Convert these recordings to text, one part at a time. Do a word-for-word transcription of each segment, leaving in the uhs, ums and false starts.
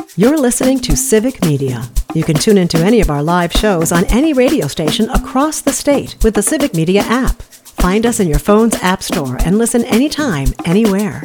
You're listening to Civic Media. You can tune into any of our live shows on any radio station across the state with the Civic Media app. Find us in your phone's app store and listen anytime, anywhere.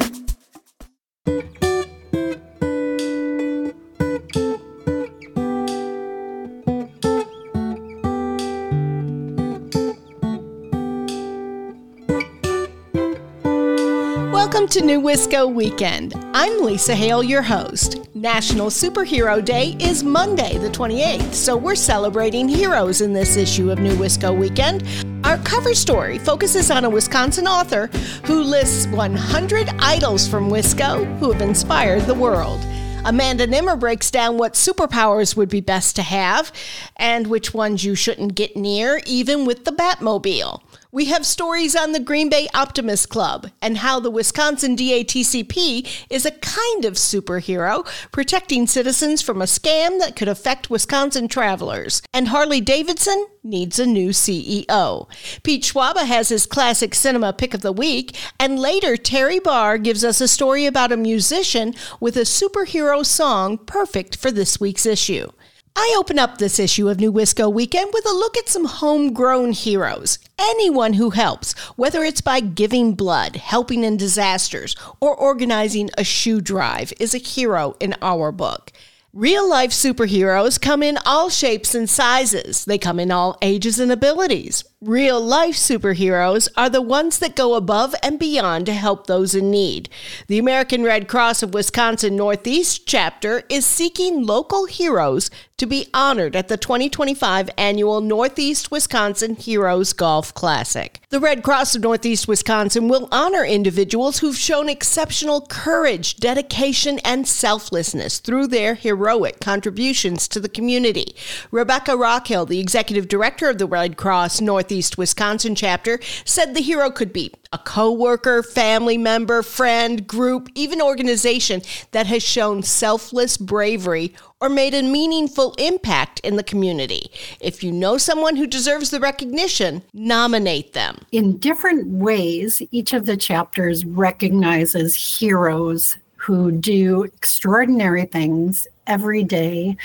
Welcome to New Wisco Weekend. I'm Lisa Hale, your host. National Superhero Day is Monday, the twenty-eighth, so we're celebrating heroes in this issue of New Wisco Weekend. Our cover story focuses on a Wisconsin author who lists one hundred idols from Wisco who have inspired the world. Amanda Nimmer breaks down what superpowers would be best to have and which ones you shouldn't get near, even with the Batmobile. We have stories on the Green Bay Optimist Club and how the Wisconsin D A T C P is a kind of superhero, protecting citizens from a scam that could affect Wisconsin travelers. And Harley-Davidson needs a new C E O. Pete Schwaba has his classic cinema pick of the week, and later Terry Barr gives us a story about a musician with a superhero song perfect for this week's issue. I open up this issue of New Wisco Weekend with a look at some homegrown heroes. Anyone who helps, whether it's by giving blood, helping in disasters, or organizing a shoe drive, is a hero in our book. Real-life superheroes come in all shapes and sizes. They come in all ages and abilities. Real-life superheroes are the ones that go above and beyond to help those in need. The American Red Cross of Wisconsin Northeast chapter is seeking local heroes to be honored at the twenty twenty-five annual Northeast Wisconsin Heroes Golf Classic. The Red Cross of Northeast Wisconsin will honor individuals who've shown exceptional courage, dedication, and selflessness through their heroic contributions to the community. Rebecca Rockhill, the executive director of the Red Cross Northeast East Wisconsin chapter, said the hero could be a co-worker, family member, friend, group, even organization that has shown selfless bravery or made a meaningful impact in the community. If you know someone who deserves the recognition, nominate them. In different ways, each of the chapters recognizes heroes who do extraordinary things every day.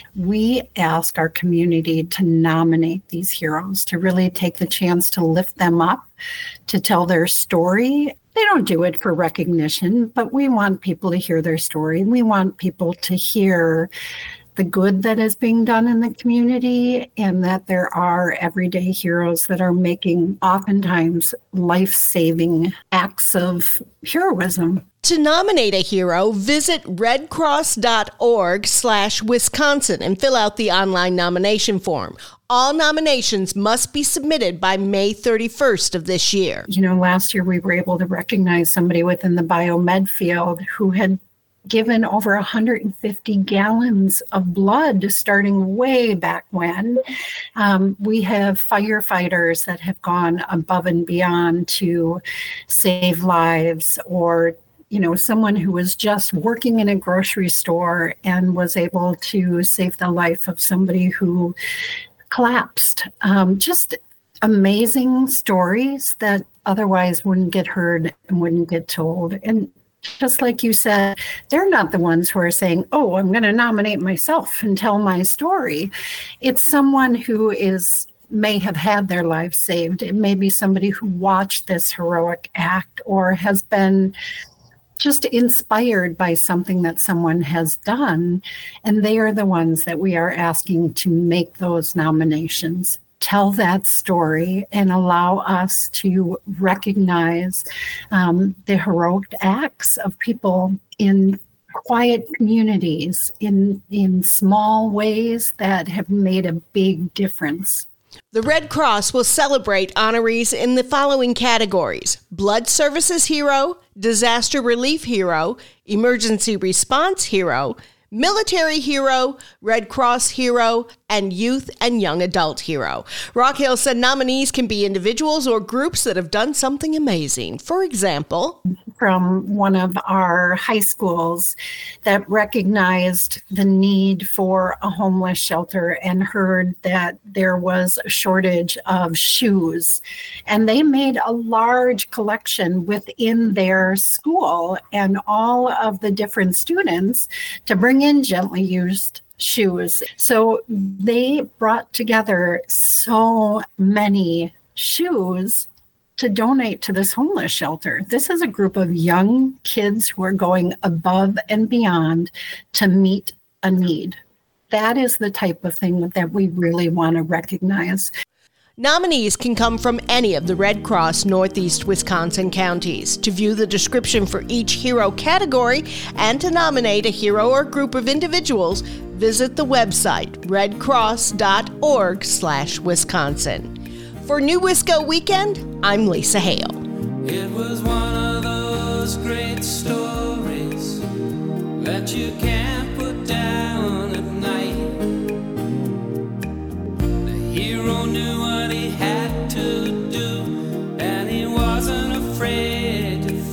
We ask our community to nominate these heroes, to really take the chance to lift them up, to tell their story. They don't do it for recognition, but we want people to hear their story. We want people to hear the good that is being done in the community, and that there are everyday heroes that are making oftentimes life-saving acts of heroism. To nominate a hero, visit redcross.org slash Wisconsin and fill out the online nomination form. All nominations must be submitted by May thirty-first of this year. You know, last year we were able to recognize somebody within the biomed field who had given over one hundred fifty gallons of blood starting way back when. Um, we have firefighters that have gone above and beyond to save lives, or you know, someone who was just working in a grocery store and was able to save the life of somebody who collapsed. Um, just amazing stories that otherwise wouldn't get heard and wouldn't get told. And just like you said, they're not the ones who are saying, oh, I'm going to nominate myself and tell my story. It's someone who is may have had their life saved. It may be somebody who watched this heroic act or has been just inspired by something that someone has done. And they are the ones that we are asking to make those nominations. Tell that story and allow us to recognize um, the heroic acts of people in quiet communities, in, in small ways that have made a big difference. The Red Cross will celebrate honorees in the following categories: Blood Services Hero, Disaster Relief Hero, Emergency Response Hero, Military Hero, Red Cross Hero, and Youth and Young Adult Hero. Rock Hill said nominees can be individuals or groups that have done something amazing. For example, from one of our high schools that recognized the need for a homeless shelter and heard that there was a shortage of shoes. And they made a large collection within their school and all of the different students to bring in gently used shoes. So they brought together so many shoes to donate to this homeless shelter. This is a group of young kids who are going above and beyond to meet a need. That is the type of thing that we really want to recognize. Nominees can come from any of the Red Cross Northeast Wisconsin counties. To view the description for each hero category and to nominate a hero or group of individuals, visit the website redcross.org slash Wisconsin. For New Wisco Weekend, I'm Lisa Hale. It was one of those great stories that you can't put down at night. The hero knew what he had to do, and he wasn't afraid to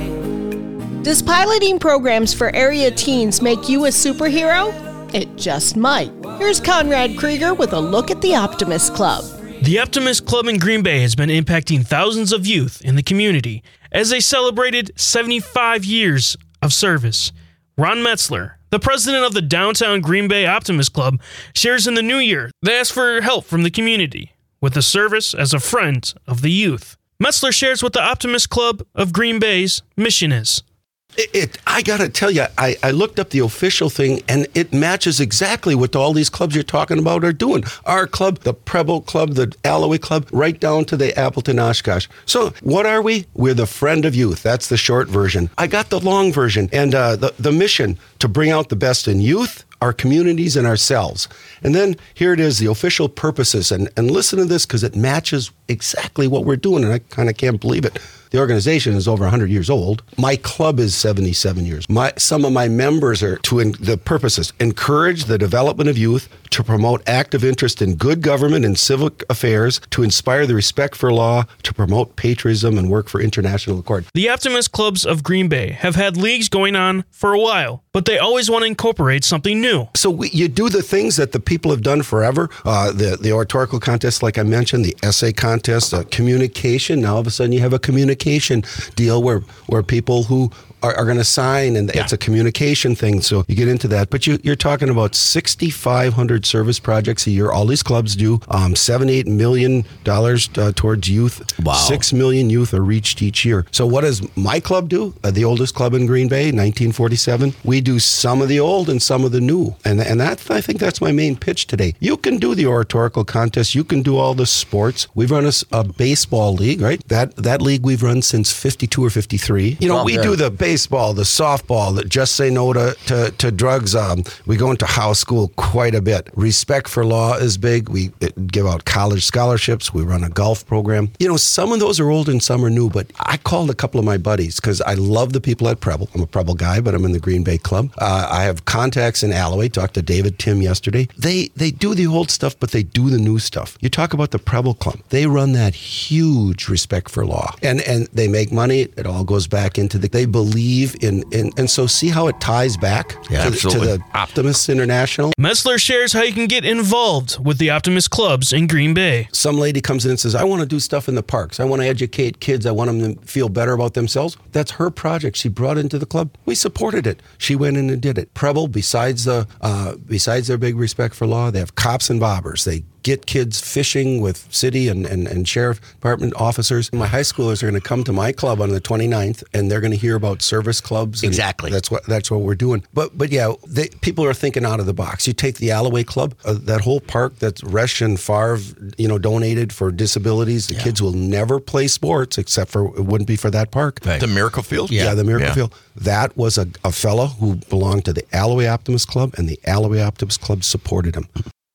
fight. Does piloting programs for area teens make you a superhero? It just might. Here's Conrad Krieger with a look at the Optimist Club. The Optimist Club in Green Bay has been impacting thousands of youth in the community as they celebrated seventy-five years of service. Ron Metzler, the president of the Downtown Green Bay Optimist Club, shares in the new year they asked for help from the community with the service as a friend of the youth. Metzler shares what the Optimist Club of Green Bay's mission is. It, it, I got to tell you, I, I looked up the official thing, and it matches exactly what all these clubs you're talking about are doing. Our club, the Preble Club, the Alloway Club, right down to the Appleton Oshkosh. So what are we? We're the friend of youth. That's the short version. I got the long version, and uh, the, the mission to bring out the best in youth, our communities, and ourselves. And then here it is, the official purposes. And, and listen to this, because it matches exactly what we're doing, and I kind of can't believe it. The organization is over one hundred years old. My club is seventy-seven years. My Some of my members are to in, the purposes, encourage the development of youth, to promote active interest in good government and civic affairs, to inspire the respect for law, to promote patriotism and work for international accord. The Optimist Clubs of Green Bay have had leagues going on for a while, but they always want to incorporate something new. So we, you do the things that the people have done forever, uh, the, the oratorical contest, like I mentioned, the essay contest, uh, communication. Now all of a sudden you have a communication deal where, where people who are, are going to sign, and yeah. It's a communication thing, so you get into that. But you, you're talking about sixty-five hundred service projects a year. All these clubs do. Um, seventy-eight million dollars uh, towards youth. Wow. Six million youth are reached each year. So what does my club do? Uh, the oldest club in Green Bay, nineteen forty-seven. We do some of the old and some of the new. And, and that, I think that's my main pitch today. You can do the oratorical contest. You can do all the sports. We've run a, a baseball league, right? That that league we've run since fifty-two or fifty-three. You know, well, we good. do the baseball, the softball, the just say no to, to, to drugs. Um, we go into house school quite a bit. Respect for law is big. We give out college scholarships. We run a golf program. You know, some of those are old and some are new, but I called a couple of my buddies because I love the people at Preble. I'm a Preble guy, but I'm in the Green Bay Club. Uh, I have contacts in Alloway. Talked to David Tim yesterday. They they do the old stuff, but they do the new stuff. You talk about the Preble Club. They run that huge respect for law. And and they make money. It all goes back into the, they believe in, in and so see how it ties back yeah, to, the, to the Optimists International. Metzler shares how you can get involved with the Optimist Clubs in Green Bay. Some lady comes in and says, I want to do stuff in the parks. I want to educate kids. I want them to feel better about themselves. That's her project. She brought into the club. We supported it. She went in and did it. Preble, besides the uh, besides their big respect for law, they have cops and bobbers. They get kids fishing with city and, and, and sheriff department officers. My high schoolers are going to come to my club on the twenty-ninth, and they're going to hear about service clubs. Exactly. That's what that's what we're doing. But but yeah, they, people are thinking out of the box. You take the Alloway Club, uh, that whole park that Resch and Favre, you know, donated for disabilities. The yeah. kids will never play sports except for, it wouldn't be for that park. Right. The Miracle Field? Yeah, yeah the Miracle yeah. Field. That was a, a fellow who belonged to the Alloway Optimist Club, and the Alloway Optimist Club supported him.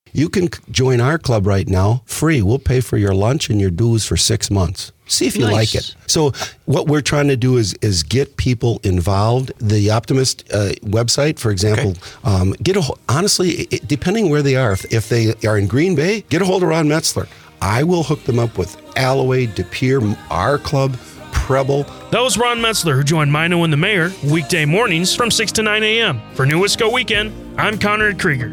You can c- join our club right now, free. We'll pay for your lunch and your dues for six months. See if you Nice. like it. So what we're trying to do is is get people involved. The Optimist uh, website, for example, um, get a ho- honestly, it, depending where they are, if, if they are in Green Bay, get a hold of Ron Metzler. I will hook them up with Alloway, De Pere, our club, Preble. That was Ron Metzler, who joined Mino and the Mayor weekday mornings from six to nine a.m. For New Wisco Weekend, I'm Conrad Krieger.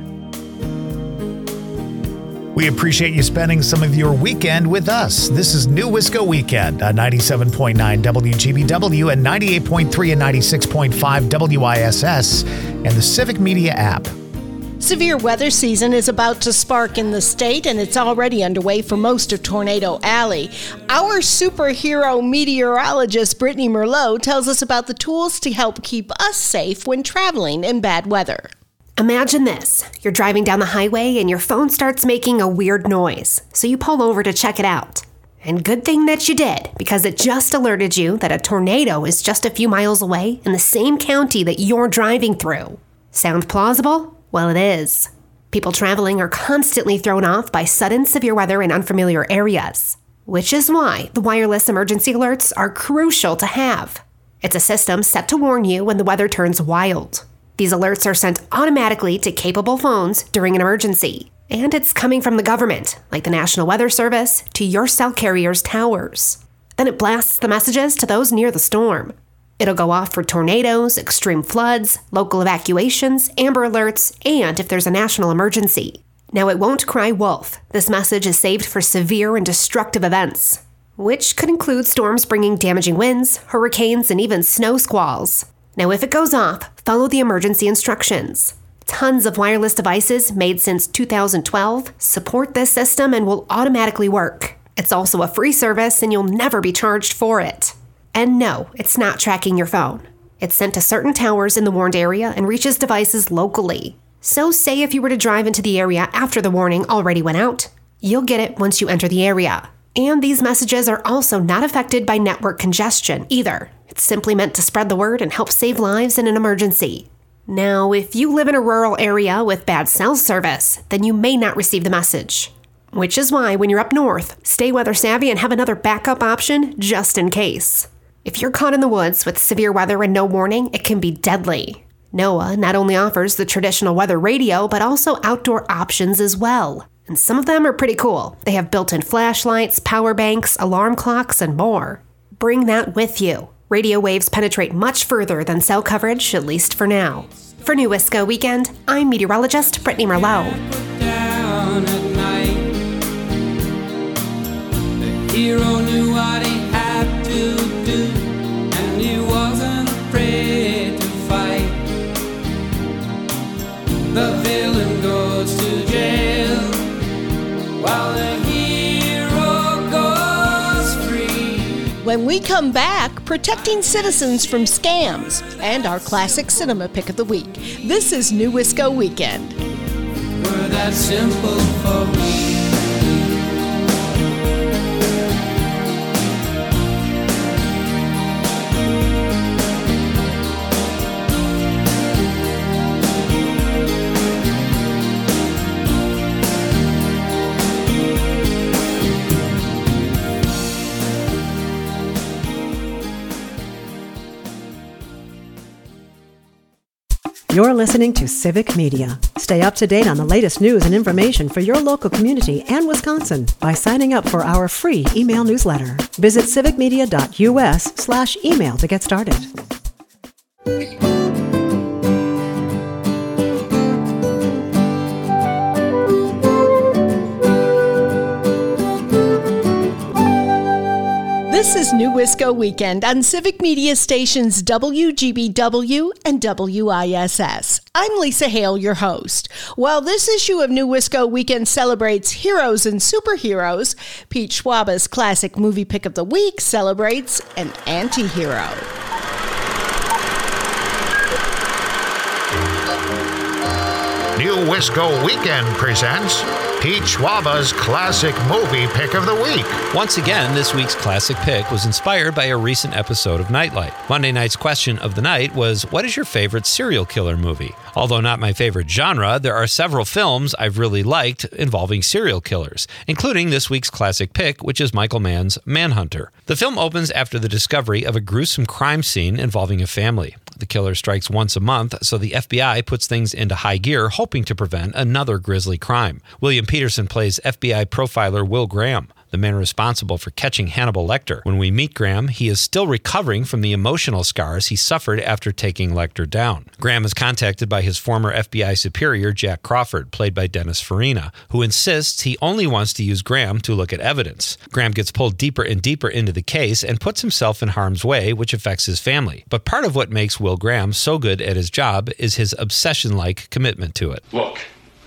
We appreciate you spending some of your weekend with us. This is New Wisco Weekend on ninety-seven point nine W G B W and ninety-eight point three and ninety-six point five W I S S and the Civic Media app. Severe weather season is about to spark in the state, and it's already underway for most of Tornado Alley. Our superhero meteorologist, Brittany Merlot, tells us about the tools to help keep us safe when traveling in bad weather. Imagine this. You're driving down the highway and your phone starts making a weird noise, so you pull over to check it out. And good thing that you did, because it just alerted you that a tornado is just a few miles away in the same county that you're driving through. Sound plausible? Well, it is. People traveling are constantly thrown off by sudden severe weather in unfamiliar areas, which is why the wireless emergency alerts are crucial to have. It's a system set to warn you when the weather turns wild. These alerts are sent automatically to capable phones during an emergency, and it's coming from the government, like the National Weather Service, to your cell carrier's towers. Then it blasts the messages to those near the storm. It'll go off for tornadoes, extreme floods, local evacuations, Amber Alerts, and if there's a national emergency. Now, it won't cry wolf. This message is saved for severe and destructive events, which could include storms bringing damaging winds, hurricanes, and even snow squalls. Now, if it goes off, follow the emergency instructions. Tons of wireless devices made since two thousand twelve support this system and will automatically work. It's also a free service and you'll never be charged for it. And no, it's not tracking your phone. It's sent to certain towers in the warned area and reaches devices locally. So say if you were to drive into the area after the warning already went out, you'll get it once you enter the area. And these messages are also not affected by network congestion either. It's simply meant to spread the word and help save lives in an emergency. Now, if you live in a rural area with bad cell service, then you may not receive the message. Which is why when you're up north, stay weather savvy and have another backup option just in case. If you're caught in the woods with severe weather and no warning, it can be deadly. NOAA not only offers the traditional weather radio, but also outdoor options as well. And some of them are pretty cool. They have built-in flashlights, power banks, alarm clocks, and more. Bring that with you. Radio waves penetrate much further than cell coverage, at least for now. For New Wisco Weekend, I'm meteorologist Brittany Merlot. Down at night, the hero knew what he had to do, and he wasn't afraid to fight. The villain goes to jail, while the hero goes free. When we come back, protecting citizens from scams and our classic cinema pick of the week. This is New Wisco Weekend. Were that simple for me? You're listening to Civic Media. Stay up to date on the latest news and information for your local community and Wisconsin by signing up for our free email newsletter. Visit civicmedia.us slash email to get started. This is New Wisco Weekend on Civic Media stations W G B W and W I S S. I'm Lisa Hale, your host. While this issue of New Wisco Weekend celebrates heroes and superheroes, Pete Schwaba's classic movie pick of the week celebrates an anti-hero. New Wisco Weekend presents Pete Schwaba's classic movie pick of the week. Once again, this week's classic pick was inspired by a recent episode of Nightlight. Monday night's question of the night was, what is your favorite serial killer movie? Although not my favorite genre, there are several films I've really liked involving serial killers, including this week's classic pick, which is Michael Mann's Manhunter. The film opens after the discovery of a gruesome crime scene involving a family. The killer strikes once a month, so the F B I puts things into high gear, hoping to prevent another grisly crime. William Peterson plays F B I profiler Will Graham, the man responsible for catching Hannibal Lecter. When we meet Graham, he is still recovering from the emotional scars he suffered after taking Lecter down. Graham is contacted by his former F B I superior, Jack Crawford, played by Dennis Farina, who insists he only wants to use Graham to look at evidence. Graham gets pulled deeper and deeper into the case and puts himself in harm's way, which affects his family. But part of what makes Will Graham so good at his job is his obsession-like commitment to it. Look.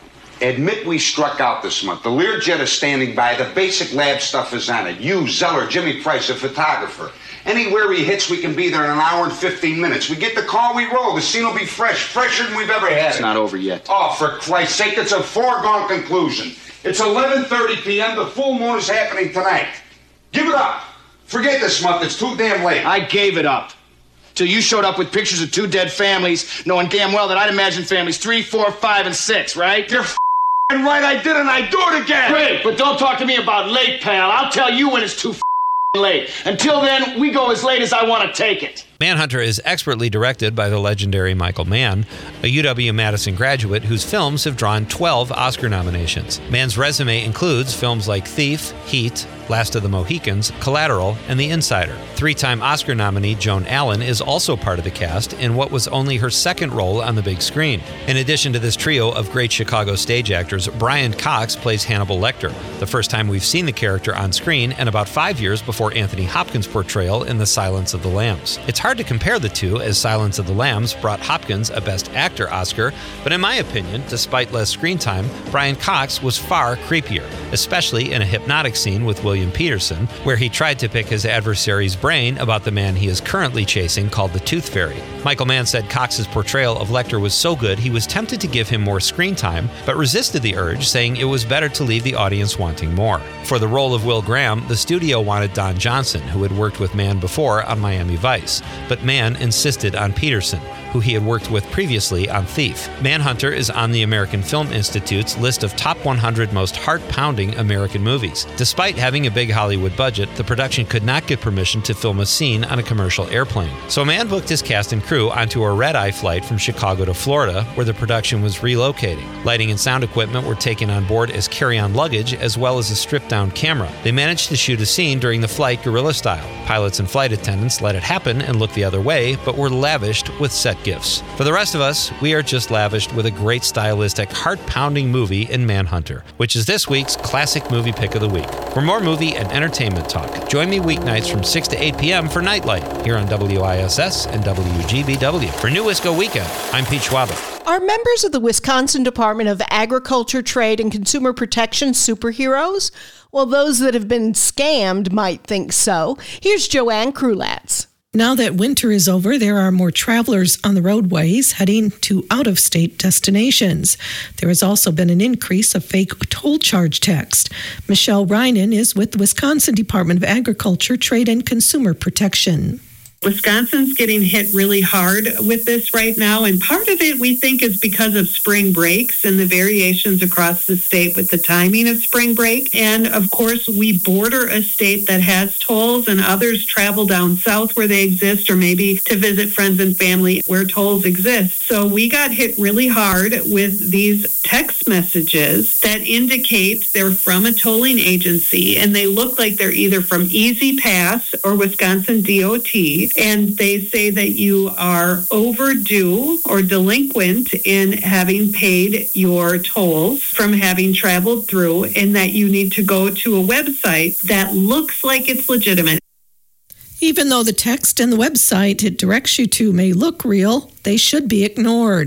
Admit we struck out this month. The Learjet is standing by. The basic lab stuff is on it. You, Zeller, Jimmy Price, a photographer. Anywhere he hits, we can be there in an hour and fifteen minutes. We get the call, we roll. The scene will be fresh, fresher than we've ever had. It's not over yet. Oh, for Christ's sake, it's a foregone conclusion. It's eleven thirty p.m. The full moon is happening tonight. Give it up. Forget this month. It's too damn late. I gave it up. Till you showed up with pictures of two dead families, knowing damn well that I'd imagine families three, four, five, and six, right? You're f***ing right, I did, and I do it again. Great, but don't talk to me about late, pal. I'll tell you when it's too f***ing late. Until then, we go as late as I want to take it. Manhunter is expertly directed by the legendary Michael Mann, a U W-Madison graduate whose films have drawn twelve Oscar nominations. Mann's resume includes films like Thief, Heat, Last of the Mohicans, Collateral, and The Insider. Three-time Oscar nominee Joan Allen is also part of the cast in what was only her second role on the big screen. In addition to this trio of great Chicago stage actors, Brian Cox plays Hannibal Lecter, the first time we've seen the character on screen, and about five years before Anthony Hopkins' portrayal in The Silence of the Lambs. It's hard to compare the two, as Silence of the Lambs brought Hopkins a Best Actor Oscar, but in my opinion, despite less screen time, Brian Cox was far creepier, especially in a hypnotic scene with William Peterson, where he tried to pick his adversary's brain about the man he is currently chasing, called the Tooth Fairy. Michael Mann said Cox's portrayal of Lecter was so good he was tempted to give him more screen time, but resisted the urge, saying it was better to leave the audience wanting more. For the role of Will Graham, the studio wanted Don Johnson, who had worked with Mann before on Miami Vice, but Mann insisted on Peterson, who he had worked with previously on Thief. Manhunter is on the American Film Institute's list of top one hundred most heart-pounding American movies. Despite having a big Hollywood budget, the production could not get permission to film a scene on a commercial airplane. So Mann booked his cast and crew onto a red-eye flight from Chicago to Florida, where the production was relocating. Lighting and sound equipment were taken on board as carry-on luggage, as well as a stripped-down camera. They managed to shoot a scene during the flight guerrilla style. Pilots and flight attendants let it happen and looked the other way, but were lavished with set gifts. For the rest of us, we are just lavished with a great stylistic, heart-pounding movie in Manhunter, which is this week's classic movie pick of the week. For more movie and entertainment talk, join me weeknights from six to eight p.m. for Nightlight here on W I S S and W G B W. For New Wisco Weekend, I'm Pete Schwaba. Are members of the Wisconsin Department of Agriculture, Trade, and Consumer Protection superheroes? Well, those that have been scammed might think so. Here's Joanne Krulatz. Now that winter is over, there are more travelers on the roadways heading to out-of-state destinations. There has also been an increase of fake toll charge text. Michelle Reinen is with the Wisconsin Department of Agriculture, Trade, and Consumer Protection. Wisconsin's getting hit really hard with this right now, and part of it we think is because of spring breaks and the variations across the state with the timing of spring break. And of course, we border a state that has tolls, and others travel down south where they exist, or maybe to visit friends and family where tolls exist. So we got hit really hard with these text messages that indicate they're from a tolling agency, and they look like they're either from Easy Pass or Wisconsin D O T. And they say that you are overdue or delinquent in having paid your tolls from having traveled through, and that you need to go to a website that looks like it's legitimate. Even though the text and the website it directs you to may look real, they should be ignored.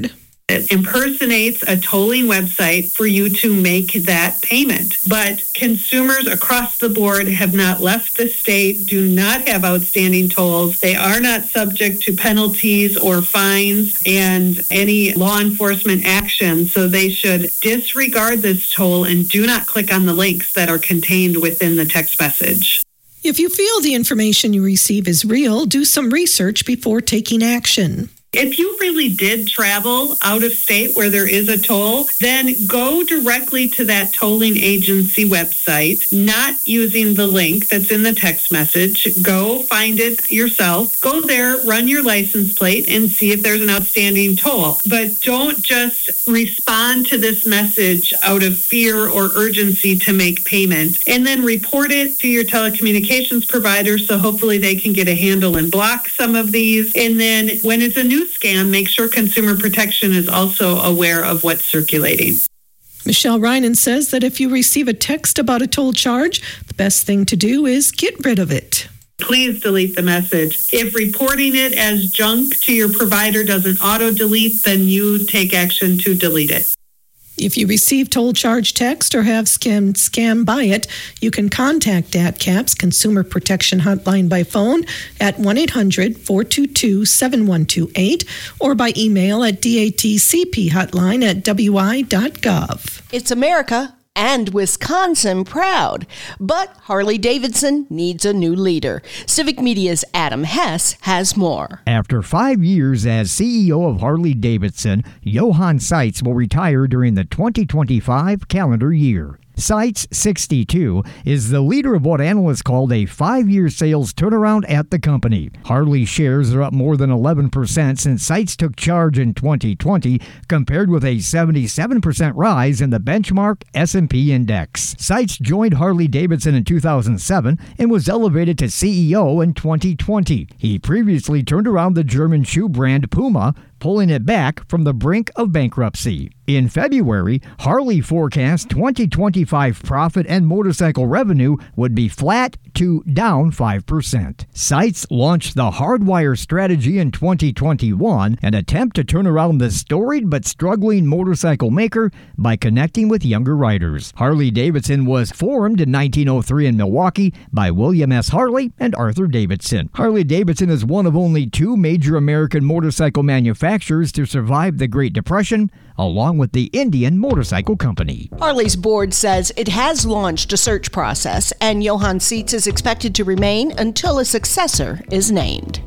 It impersonates a tolling website for you to make that payment. But consumers across the board have not left the state, do not have outstanding tolls. They are not subject to penalties or fines and any law enforcement action. So they should disregard this toll and do not click on the links that are contained within the text message. If you feel the information you receive is real, do some research before taking action. If you really did travel out of state where there is a toll, then go directly to that tolling agency website, not using the link that's in the text message. Go find it yourself. Go there, run your license plate, and see if there's an outstanding toll. But don't just respond to this message out of fear or urgency to make payment, and then report it to your telecommunications provider so hopefully they can get a handle and block some of these. And then when it's a new scam, make sure Consumer Protection is also aware of what's circulating. Michelle Reinen says that if you receive a text about a toll charge, the best thing to do is get rid of it. Please delete the message. If reporting it as junk to your provider doesn't auto-delete, then you take action to delete it. If you receive toll charge text or have scammed scam by it, you can contact D A T C A P's Consumer Protection Hotline by phone at one eight hundred, four two two, seven one two eight or by email at datcphotline at w i dot gov. It's America and Wisconsin proud, but Harley-Davidson needs a new leader. Civic Media's Adam Hess has more. After five years as C E O of Harley-Davidson, Johan Seitz will retire during the twenty twenty-five calendar year. Seitz, sixty-two, is the leader of what analysts called a five-year sales turnaround at the company. Harley shares are up more than eleven percent since Seitz took charge in twenty twenty, compared with a seventy-seven percent rise in the benchmark S and P index. Seitz joined Harley-Davidson in two thousand seven and was elevated to C E O in twenty twenty. He previously turned around the German shoe brand Puma, pulling it back from the brink of bankruptcy. In February, Harley forecast twenty twenty-five profit and motorcycle revenue would be flat to down five percent. Seitz launched the Hardwire strategy in twenty twenty-one, an attempt to turn around the storied but struggling motorcycle maker by connecting with younger riders. Harley-Davidson was formed in nineteen oh three in Milwaukee by William S. Harley and Arthur Davidson. Harley-Davidson is one of only two major American motorcycle manufacturers to survive the Great Depression, along with the Indian Motorcycle Company. Harley's board says it has launched a search process, and Johan Seitz is expected to remain until a successor is named.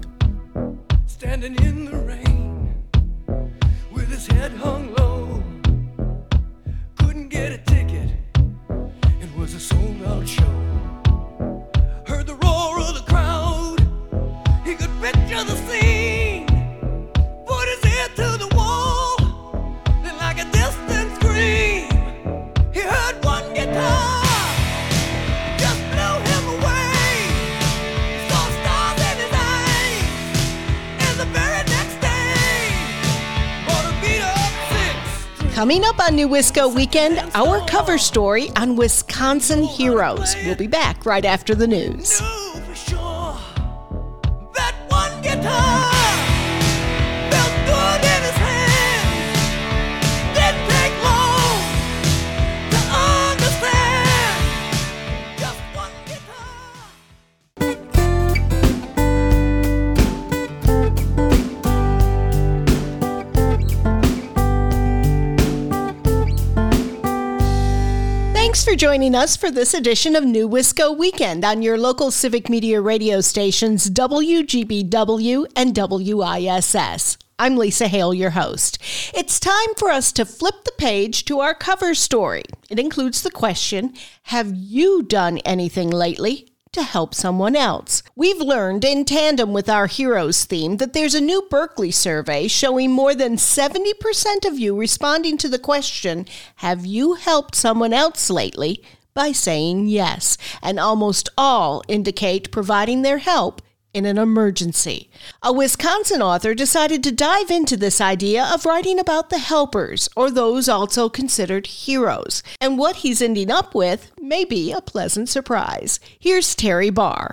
Standing in the rain with his head hung low, couldn't get a ticket, it was a sold-out show. Heard the roar of the crowd, he could picture the scene, put his ear to the wall, then like a distant scream, he heard one guitar. Coming up on New Wisco Weekend, our cover story on Wisconsin heroes. We'll be back right after the news. That one guitar felt good in his hands. Didn't take long to understand. Just one Thanks for joining us for this edition of New Wisco Weekend on your local Civic Media radio stations W G B W and W I S S. I'm Lisa Hale, your host. It's time for us to flip the page to our cover story. It includes the question, have you done anything lately to help someone else? We've learned in tandem with our Heroes theme that there's a new Berkeley survey showing more than seventy percent of you responding to the question, have you helped someone else lately, by saying yes, and almost all indicate providing their help in an emergency. A Wisconsin author decided to dive into this idea of writing about the helpers, or those also considered heroes. And what he's ending up with may be a pleasant surprise. Here's Terry Barr.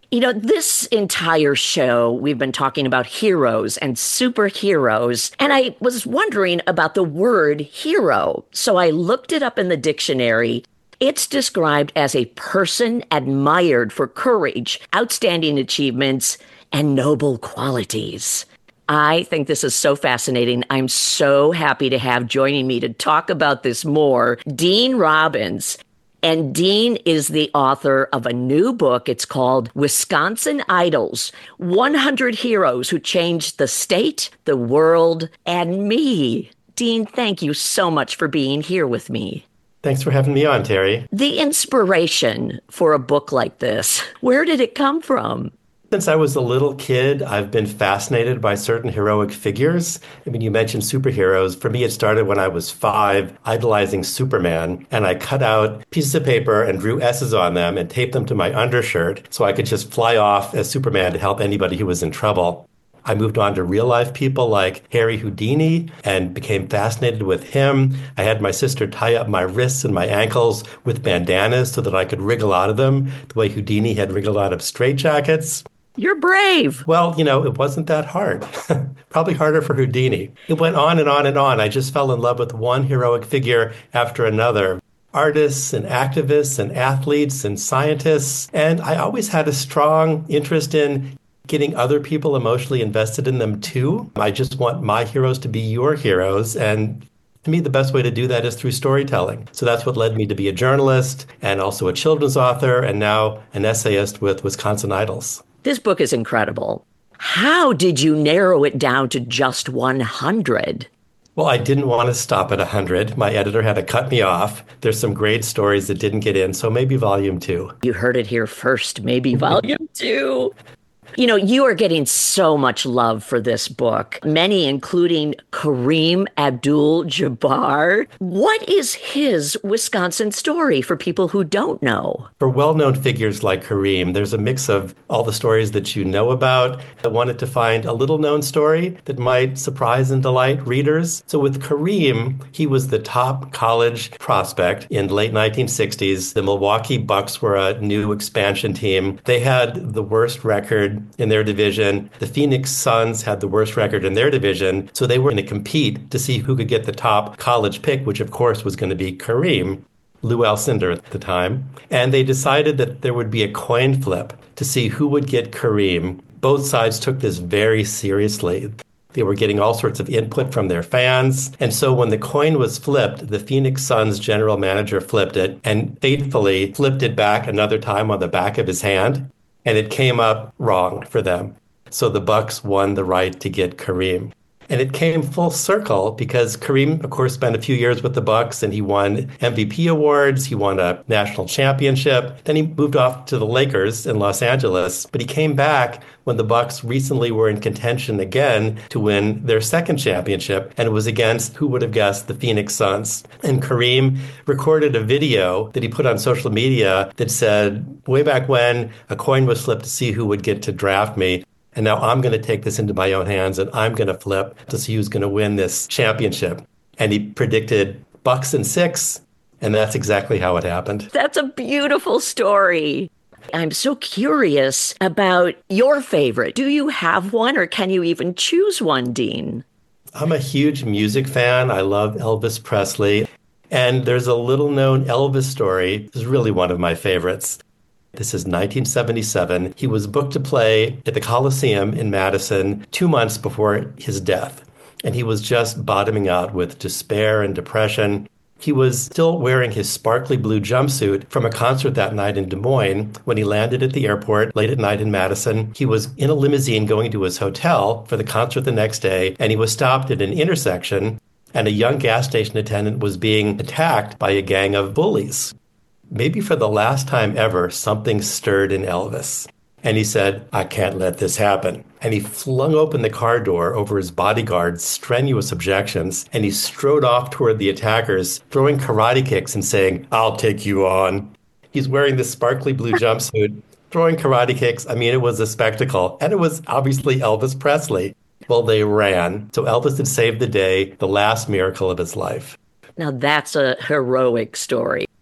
You know, this entire show, we've been talking about heroes and superheroes, and I was wondering about the word hero. So I looked it up in the dictionary. It's described as a person admired for courage, outstanding achievements, and noble qualities. I think this is so fascinating. I'm so happy to have joining me to talk about this more, Dean Robbins. And Dean is the author of a new book. It's called Wisconsin Idols, one hundred Heroes Who Changed the State, the World, and Me. Dean, thank you so much for being here with me. Thanks for having me on, Terry. The inspiration for a book like this, where did it come from? Since I was a little kid, I've been fascinated by certain heroic figures. I mean, you mentioned superheroes. For me, it started when I was five, idolizing Superman. And I cut out pieces of paper and drew S's on them and taped them to my undershirt so I could just fly off as Superman to help anybody who was in trouble. I moved on to real life people like Harry Houdini and became fascinated with him. I had my sister tie up my wrists and my ankles with bandanas so that I could wriggle out of them the way Houdini had wriggled out of straitjackets. You're brave. Well, you know, it wasn't that hard. Probably harder for Houdini. It went on and on and on. I just fell in love with one heroic figure after another. Artists and activists and athletes and scientists. And I always had a strong interest in getting other people emotionally invested in them too. I just want my heroes to be your heroes. And to me, the best way to do that is through storytelling. So that's what led me to be a journalist and also a children's author and now an essayist with Wisconsin Idols. This book is incredible. How did you narrow it down to just one hundred? Well, I didn't want to stop at one hundred. My editor had to cut me off. There's some great stories that didn't get in, so maybe volume two. You heard it here first, maybe volume two. You know, you are getting so much love for this book, many including Kareem Abdul-Jabbar. What is his Wisconsin story for people who don't know? For well-known figures like Kareem, there's a mix of all the stories that you know about. I wanted to find a little-known story that might surprise and delight readers. So with Kareem, he was the top college prospect in the late nineteen sixties. The Milwaukee Bucks were a new expansion team. They had the worst record in their division. The Phoenix Suns had the worst record in their division, so they were going to compete to see who could get the top college pick, which of course was going to be Kareem, Lou Alcindor at the time. And they decided that there would be a coin flip to see who would get Kareem. Both sides took this very seriously. They were getting all sorts of input from their fans. And so when the coin was flipped, the Phoenix Suns general manager flipped it and faithfully flipped it back another time on the back of his hand. And it came up wrong for them. So the Bucks won the right to get Kareem. And it came full circle because Kareem, of course, spent a few years with the Bucks and he won M V P awards. He won a national championship. Then he moved off to the Lakers in Los Angeles. But he came back when the Bucks recently were in contention again to win their second championship. And it was against, who would have guessed, the Phoenix Suns. And Kareem recorded a video that he put on social media that said, way back when, a coin was flipped to see who would get to draft me. And now I'm going to take this into my own hands and I'm going to flip to see who's going to win this championship. And he predicted Bucks in six, and that's exactly how it happened. That's a beautiful story. I'm so curious about your favorite. Do you have one or can you even choose one, Dean? I'm a huge music fan. I love Elvis Presley. And there's a little known Elvis story. It's really one of my favorites. This is nineteen seventy-seven. He was booked to play at the Coliseum in Madison two months before his death. And he was just bottoming out with despair and depression. He was still wearing his sparkly blue jumpsuit from a concert that night in Des Moines. When he landed at the airport late at night in Madison, he was in a limousine going to his hotel for the concert the next day, and he was stopped at an intersection, and a young gas station attendant was being attacked by a gang of bullies. Maybe for the last time ever, something stirred in Elvis. And he said, I can't let this happen. And he flung open the car door over his bodyguard's strenuous objections, and he strode off toward the attackers, throwing karate kicks and saying, I'll take you on. He's wearing this sparkly blue jumpsuit, throwing karate kicks. I mean, it was a spectacle. And it was obviously Elvis Presley. Well, they ran. So Elvis had saved the day, the last miracle of his life. Now that's a heroic story.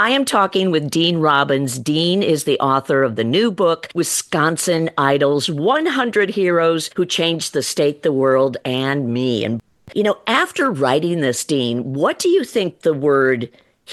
I am talking with Dean Robbins. Dean is the author of the new book, Wisconsin Idols, one hundred Heroes Who Changed the State, the World, and Me. And, you know, after writing this, Dean, what do you think the word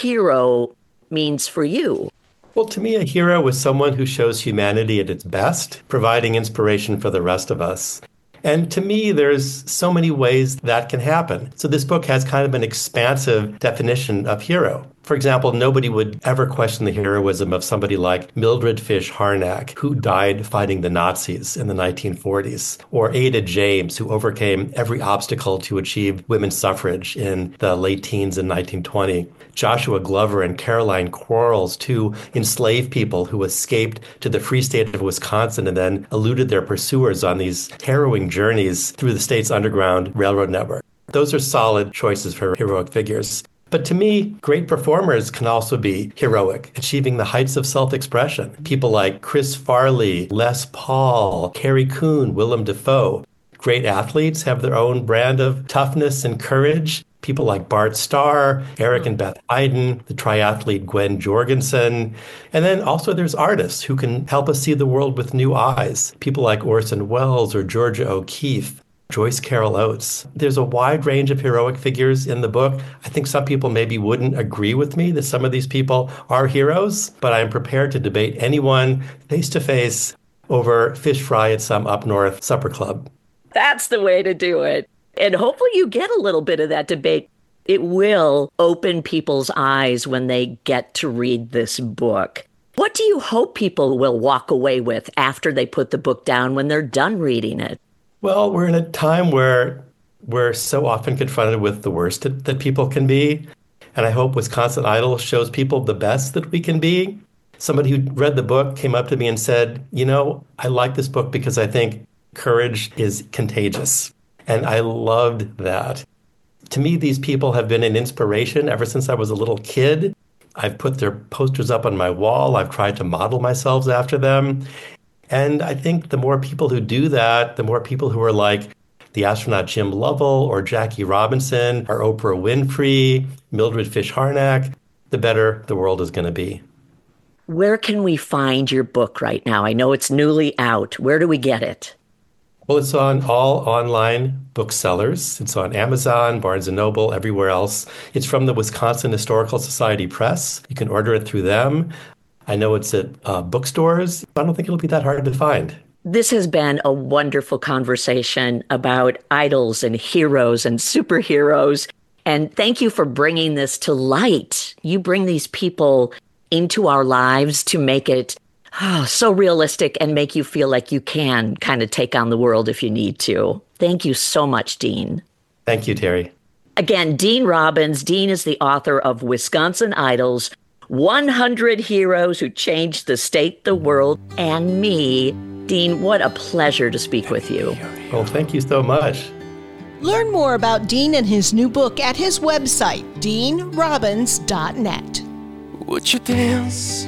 hero means for you? Well, to me, a hero is someone who shows humanity at its best, providing inspiration for the rest of us. And to me, there's so many ways that can happen. So this book has kind of an expansive definition of hero. For example, nobody would ever question the heroism of somebody like Mildred Fish Harnack, who died fighting the Nazis in the nineteen forties, or Ada James, who overcame every obstacle to achieve women's suffrage in the late teens in nineteen twenty. Joshua Glover and Caroline Quarles, two enslaved people who escaped to the free state of Wisconsin and then eluded their pursuers on these harrowing journeys through the state's underground railroad network. Those are solid choices for heroic figures. But to me, great performers can also be heroic, achieving the heights of self-expression. People like Chris Farley, Les Paul, Carrie Coon, Willem Dafoe. Great athletes have their own brand of toughness and courage. People like Bart Starr, Eric and Beth Hayden, the triathlete Gwen Jorgensen. And then also there's artists who can help us see the world with new eyes. People like Orson Welles or Georgia O'Keeffe, Joyce Carol Oates. There's a wide range of heroic figures in the book. I think some people maybe wouldn't agree with me that some of these people are heroes, but I'm prepared to debate anyone face to face over fish fry at some up north supper club. That's the way to do it. And hopefully you get a little bit of that debate. It will open people's eyes when they get to read this book. What do you hope people will walk away with after they put the book down when they're done reading it? Well, we're in a time where we're so often confronted with the worst that, that people can be. And I hope Wisconsin Idol shows people the best that we can be. Somebody who read the book came up to me and said, you know, I like this book because I think courage is contagious. And I loved that. To me, these people have been an inspiration ever since I was a little kid. I've put their posters up on my wall. I've tried to model myself after them. And I think the more people who do that, the more people who are like the astronaut Jim Lovell or Jackie Robinson or Oprah Winfrey, Mildred Fish Harnack, the better the world is going to be. Where can we find your book right now? I know it's newly out. Where do we get it? Well, it's on all online booksellers. It's on Amazon, Barnes and Noble, everywhere else. It's from the Wisconsin Historical Society Press. You can order it through them. I know it's at uh, bookstores. I don't think it'll be that hard to find. This has been a wonderful conversation about idols and heroes and superheroes. And thank you for bringing this to light. You bring these people into our lives to make it oh, so realistic and make you feel like you can kind of take on the world if you need to. Thank you so much, Dean. Thank you, Terry. Again, Dean Robbins. Dean is the author of Wisconsin Idols, one hundred Heroes Who Changed the State, the World, and Me. Dean, what a pleasure to speak with you. Well, thank you so much. Learn more about Dean and his new book at his website, dean robbins dot net. Would you dance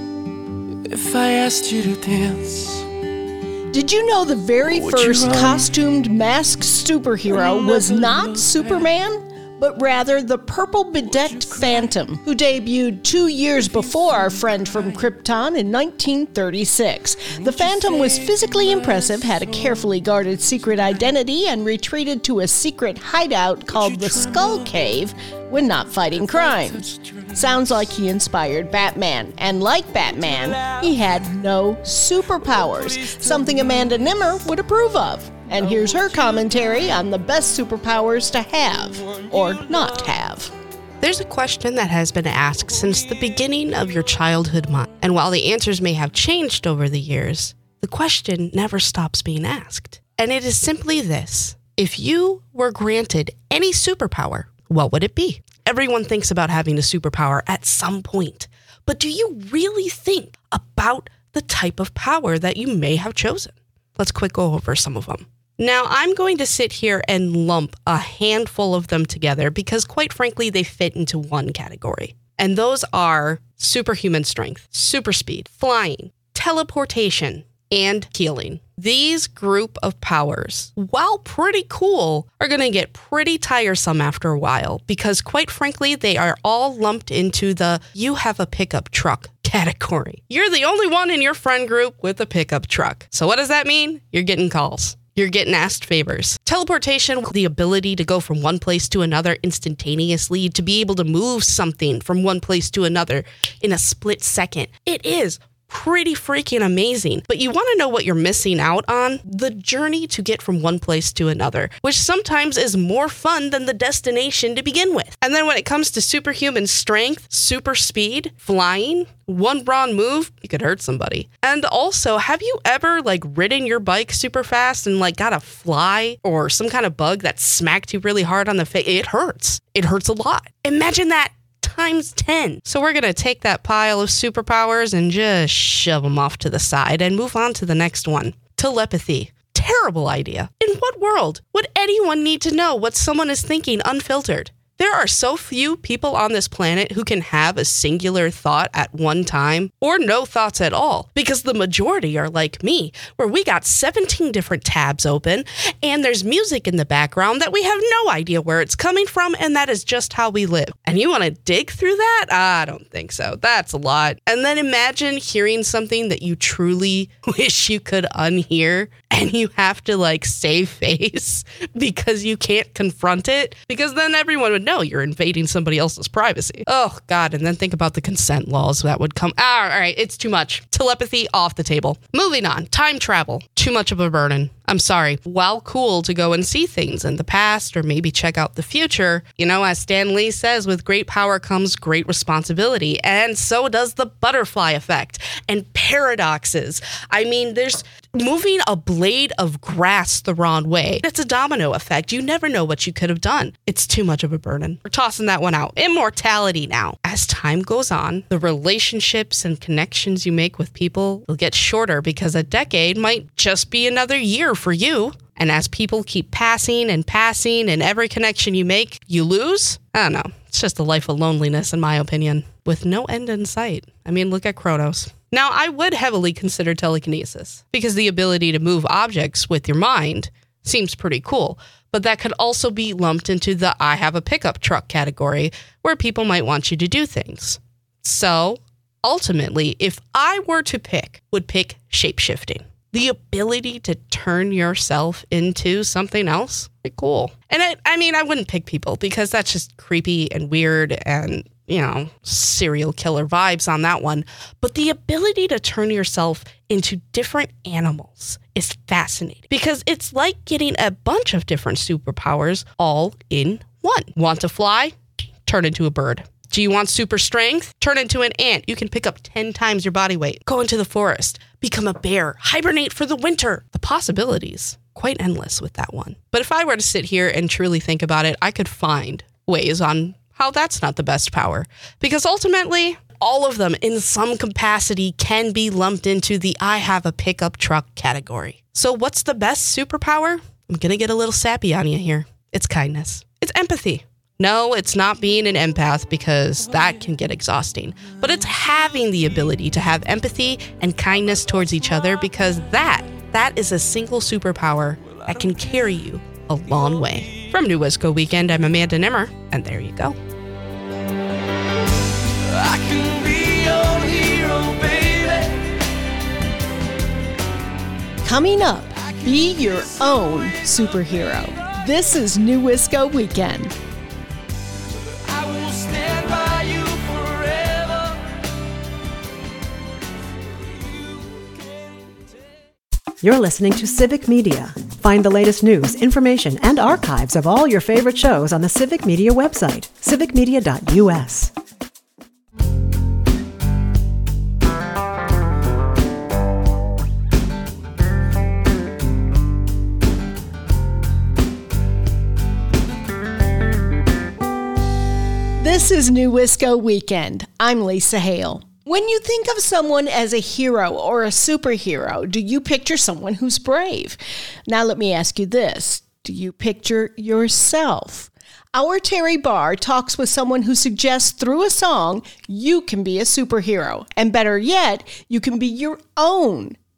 if I asked you to dance? Did you know the very Would first you run? costumed masked superhero was not Superman, but rather the purple-bedecked Phantom, who debuted two years before our friend from Krypton in nineteen thirty-six. The Phantom was physically impressive, had a carefully guarded secret identity, and retreated to a secret hideout called the Skull Cave when not fighting crime. Sounds like he inspired Batman, and like Batman, he had no superpowers, something Amanda Nimmer would approve of. And here's her commentary on the best superpowers to have, or not have. There's a question that has been asked since the beginning of your childhood mind. And while the answers may have changed over the years, the question never stops being asked. And it is simply this: if you were granted any superpower, what would it be? Everyone thinks about having a superpower at some point, but do you really think about the type of power that you may have chosen? Let's quick go over some of them. Now, I'm going to sit here and lump a handful of them together because, quite frankly, they fit into one category. And those are superhuman strength, super speed, flying, teleportation, and healing. These group of powers, while pretty cool, are going to get pretty tiresome after a while because, quite frankly, they are all lumped into the you have a pickup truck category. You're the only one in your friend group with a pickup truck. So what does that mean? You're getting calls. You're getting asked favors. Teleportation, the ability to go from one place to another instantaneously, to be able to move something from one place to another in a split second. It is pretty freaking amazing. But you want to know what you're missing out on? The journey to get from one place to another, which sometimes is more fun than the destination to begin with. And then when it comes to superhuman strength, super speed, flying, one wrong move, you could hurt somebody. And also, have you ever like ridden your bike super fast and like got a fly or some kind of bug that smacked you really hard on the face? It hurts. It hurts a lot. Imagine that times ten. So we're going to take that pile of superpowers and just shove them off to the side and move on to the next one. Telepathy. Terrible idea. In what world would anyone need to know what someone is thinking unfiltered? There are so few people on this planet who can have a singular thought at one time, or no thoughts at all, because the majority are like me, where we got seventeen different tabs open, and there's music in the background that we have no idea where it's coming from, and that is just how we live. And you want to dig through that? I don't think so. That's a lot. And then imagine hearing something that you truly wish you could unhear, and you have to like save face because you can't confront it, because then everyone would know you're invading somebody else's privacy. Oh, God. And then think about the consent laws that would come. Ah, all right. It's too much. Telepathy off the table. Moving on. Time travel. Too much of a burden. I'm sorry. While cool to go and see things in the past or maybe check out the future, you know, as Stan Lee says, with great power comes great responsibility. And so does the butterfly effect and paradoxes. I mean, there's moving a blade of grass the wrong way. It's a domino effect. You never know what you could have done. It's too much of a burden. We're tossing that one out. Immortality now. As time goes on, the relationships and connections you make with people will get shorter because a decade might just be another year for you. And as people keep passing and passing and every connection you make, you lose? I don't know. It's just a life of loneliness, in my opinion, with no end in sight. I mean, look at Kronos. Now, I would heavily consider telekinesis because the ability to move objects with your mind seems pretty cool, but that could also be lumped into the I have a pickup truck category where people might want you to do things. So, ultimately, if I were to pick, would pick shapeshifting. The ability to turn yourself into something else, pretty cool. And I, I mean, I wouldn't pick people because that's just creepy and weird and, you know, serial killer vibes on that one. But the ability to turn yourself into different animals is fascinating because it's like getting a bunch of different superpowers all in one. Want to fly? Turn into a bird. Do you want super strength? Turn into an ant. You can pick up ten times your body weight. Go into the forest. Become a bear. Hibernate for the winter. The possibilities, quite endless with that one. But if I were to sit here and truly think about it, I could find ways on how that's not the best power. Because ultimately, all of them in some capacity can be lumped into the I have a pickup truck category. So what's the best superpower? I'm going to get a little sappy on you here. It's kindness. It's empathy. No, it's not being an empath because that can get exhausting, but it's having the ability to have empathy and kindness towards each other because that, that is a single superpower that can carry you a long way. From New Wisco Weekend, I'm Amanda Nimmer, and there you go. I can be your hero, baby. Coming up, be your own superhero. This is New Wisco Weekend. You're listening to Civic Media. Find the latest news, information, and archives of all your favorite shows on the Civic Media website, civic media dot u s. This is New Wisco Weekend. I'm Lisa Hale. When you think of someone as a hero or a superhero, do you picture someone who's brave? Now let me ask you this. Do you picture yourself? Our Terry Barr talks with someone who suggests through a song, you can be a superhero. And better yet, you can be your own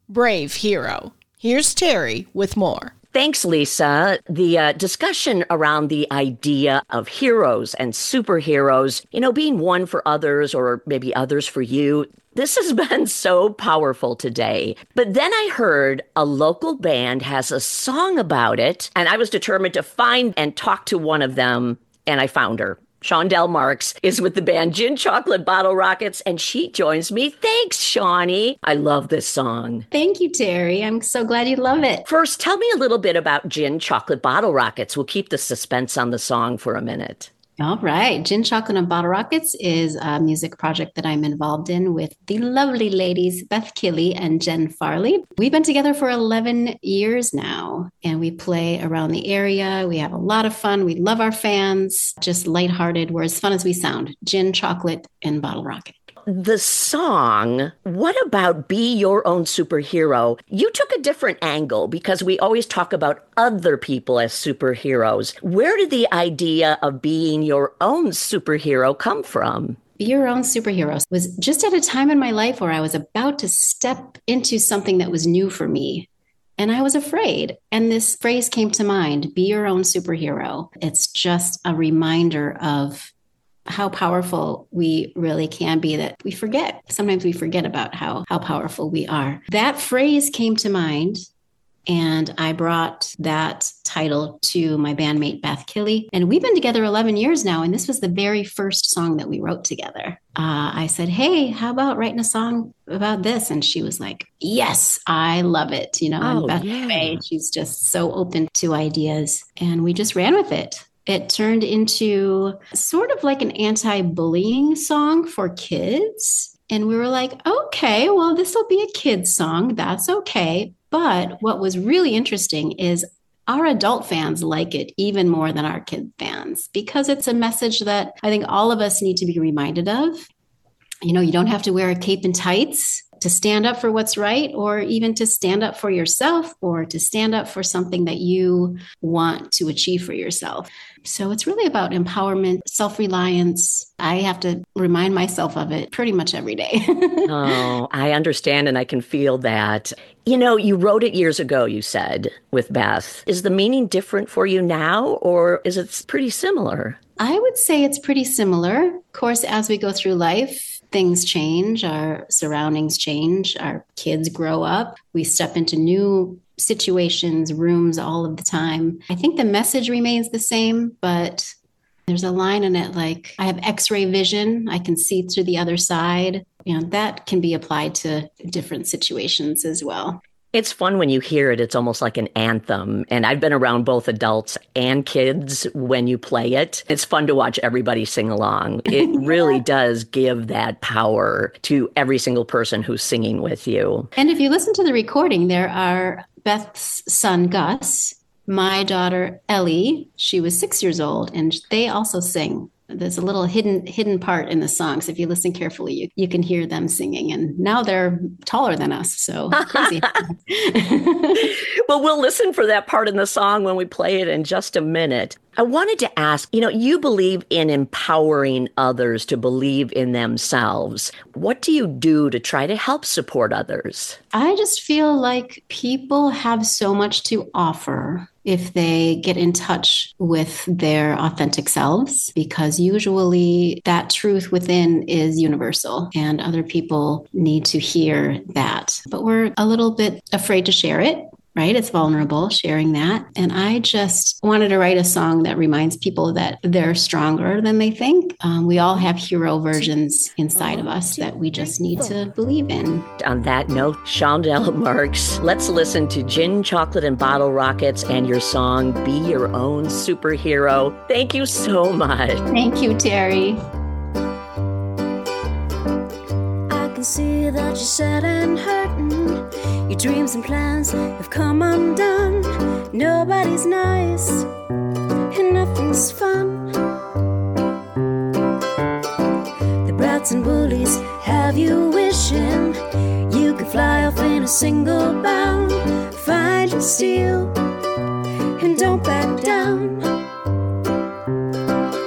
brave hero. Here's Terry with more. Thanks, Lisa. The uh, discussion around the idea of heroes and superheroes, you know, being one for others or maybe others for you, this has been so powerful today. But then I heard a local band has a song about it, and I was determined to find and talk to one of them, and I found her. Shondell Marks is with the band Gin Chocolate Bottle Rockets, and she joins me. Thanks, Shawnee. I love this song. Thank you, Terry. I'm so glad you love it. First, tell me a little bit about Gin Chocolate Bottle Rockets. We'll keep the suspense on the song for a minute. All right. Gin Chocolate and Bottle Rockets is a music project that I'm involved in with the lovely ladies, Beth Killey and Jen Farley. We've been together for eleven years now, and we play around the area. We have a lot of fun. We love our fans, just lighthearted. We're as fun as we sound. Gin Chocolate and Bottle Rocket. The song, what about Be Your Own Superhero? You took a different angle because we always talk about other people as superheroes. Where did the idea of being your own superhero come from? Be Your Own Superhero was just at a time in my life where I was about to step into something that was new for me. And I was afraid. And this phrase came to mind, be your own superhero. It's just a reminder of how powerful we really can be, that we forget. Sometimes we forget about how, how powerful we are. That phrase came to mind, and I brought that title to my bandmate, Beth Killey. And we've been together eleven years now, and this was the very first song that we wrote together. Uh, I said, hey, how about writing a song about this? And she was like, yes, I love it. You know, Oh, and Beth, yeah. she's just so open to ideas. And we just ran with it. It turned into sort of like an anti-bullying song for kids. And we were like, okay, well, this will be a kid's song. That's okay. But what was really interesting is our adult fans like it even more than our kid fans, because it's a message that I think all of us need to be reminded of. You know, you don't have to wear a cape and tights to stand up for what's right, or even to stand up for yourself, or to stand up for something that you want to achieve for yourself. So it's really about empowerment, self-reliance. I have to remind myself of it pretty much every day. Oh, I understand, and I can feel that. You know, you wrote it years ago, you said, with Beth. Is the meaning different for you now, or is it pretty similar? I would say it's pretty similar. Of course, as we go through life, things change, our surroundings change, our kids grow up, we step into new situations, rooms all of the time. I think the message remains the same, but there's a line in it like, I have x-ray vision, I can see through the other side. You know, that can be applied to different situations as well. It's fun when you hear it. It's almost like an anthem. And I've been around both adults and kids when you play it. It's fun to watch everybody sing along. It really does give that power to every single person who's singing with you. And if you listen to the recording, there are Beth's son, Gus, my daughter, Ellie. She was six years old, and they also sing. There's a little hidden hidden part in the songs. If you listen carefully, you, you can hear them singing. And now they're taller than us, so crazy. Well, we'll listen for that part in the song when we play it in just a minute. I wanted to ask, you know, you believe in empowering others to believe in themselves. What do you do to try to help support others? I just feel like people have so much to offer if they get in touch with their authentic selves, because usually that truth within is universal and other people need to hear that. But we're a little bit afraid to share it. Right? It's vulnerable sharing that. And I just wanted to write a song that reminds people that they're stronger than they think. Um, we all have hero versions inside of us that we just need to believe in. On that note, Shondell Marks, let's listen to Gin Chocolate and Bottle Rockets and your song, Be Your Own Superhero. Thank you so much. Thank you, Terry. I can see that you're sad and hurting. Your dreams and plans have come undone. Nobody's nice and nothing's fun. The brats and bullies have you wishing you could fly off in a single bound. Find your steel and don't back down.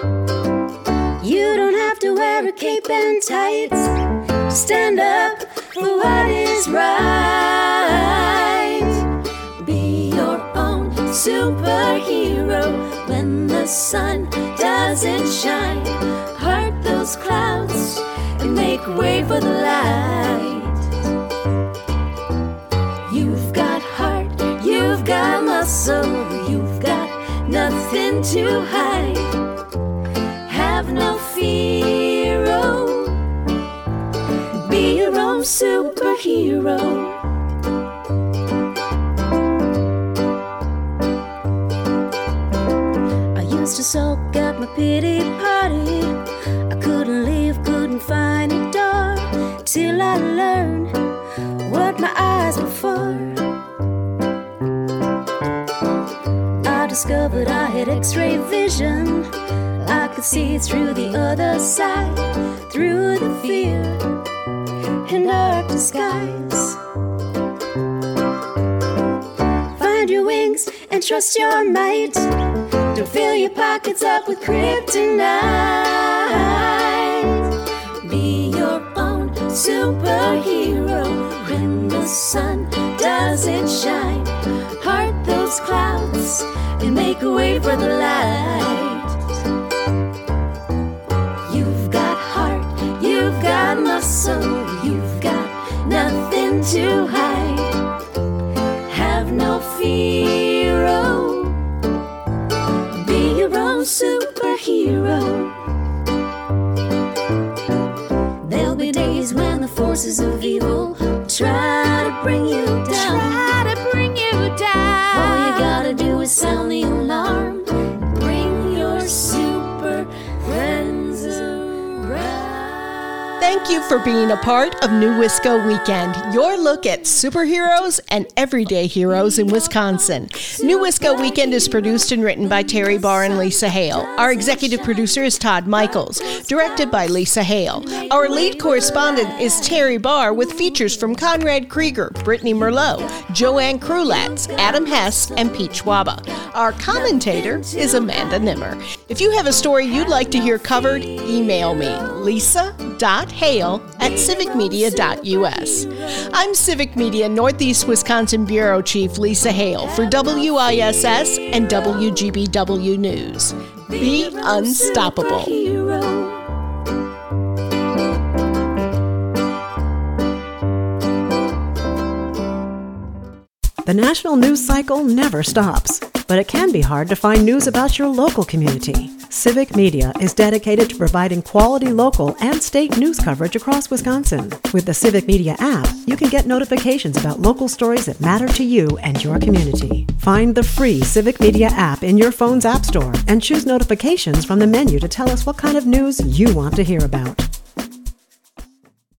You don't have to wear a cape and tights. Stand up for what is right. Be your own superhero when the sun doesn't shine. Part those clouds and make way for the light. You've got heart, you've got muscle, you've got nothing to hide. Have no fear, oh, be your own superhero. I used to sulk at my pity party. I couldn't leave, couldn't find a door, till I learned what my eyes were for. I discovered I had x-ray vision. I could see through the other side, through the fear and dark disguise. Find your wings and trust your might. Don't fill your pockets up with kryptonite. Be your own superhero when the sun doesn't shine. Part those clouds and make a way for the light. You've got heart, you've got muscle, you've got nothing to hide. Have no fear, oh, be your own superhero. There'll be days when the forces of evil try to bring you down. Try to bring you down. All you gotta do is sound the alarm. Bring your super friends around. Thank you for being a part of New Wisco Weekend, your look at superheroes and everyday heroes in Wisconsin. New Wisco Weekend is produced and written by Terry Barr and Lisa Hale. Our executive producer is Todd Michaels, directed by Lisa Hale. Our lead correspondent is Terry Barr, with features from Conrad Krieger, Brittany Merlot, Joanne Krulatz, Adam Hess, and Pete Schwaba. Our commentator is Amanda Nimmer. If you have a story you'd like to hear covered, email me, lisa.hale at civicmedia.us. I'm Civic Media Northeast Wisconsin Bureau Chief Lisa Hale for W I S S and W G B W News. Be unstoppable. The national news cycle never stops, but it can be hard to find news about your local community. Civic Media is dedicated to providing quality local and state news coverage across Wisconsin. With the Civic Media app, you can get notifications about local stories that matter to you and your community. Find the free Civic Media app in your phone's app store and choose notifications from the menu to tell us what kind of news you want to hear about.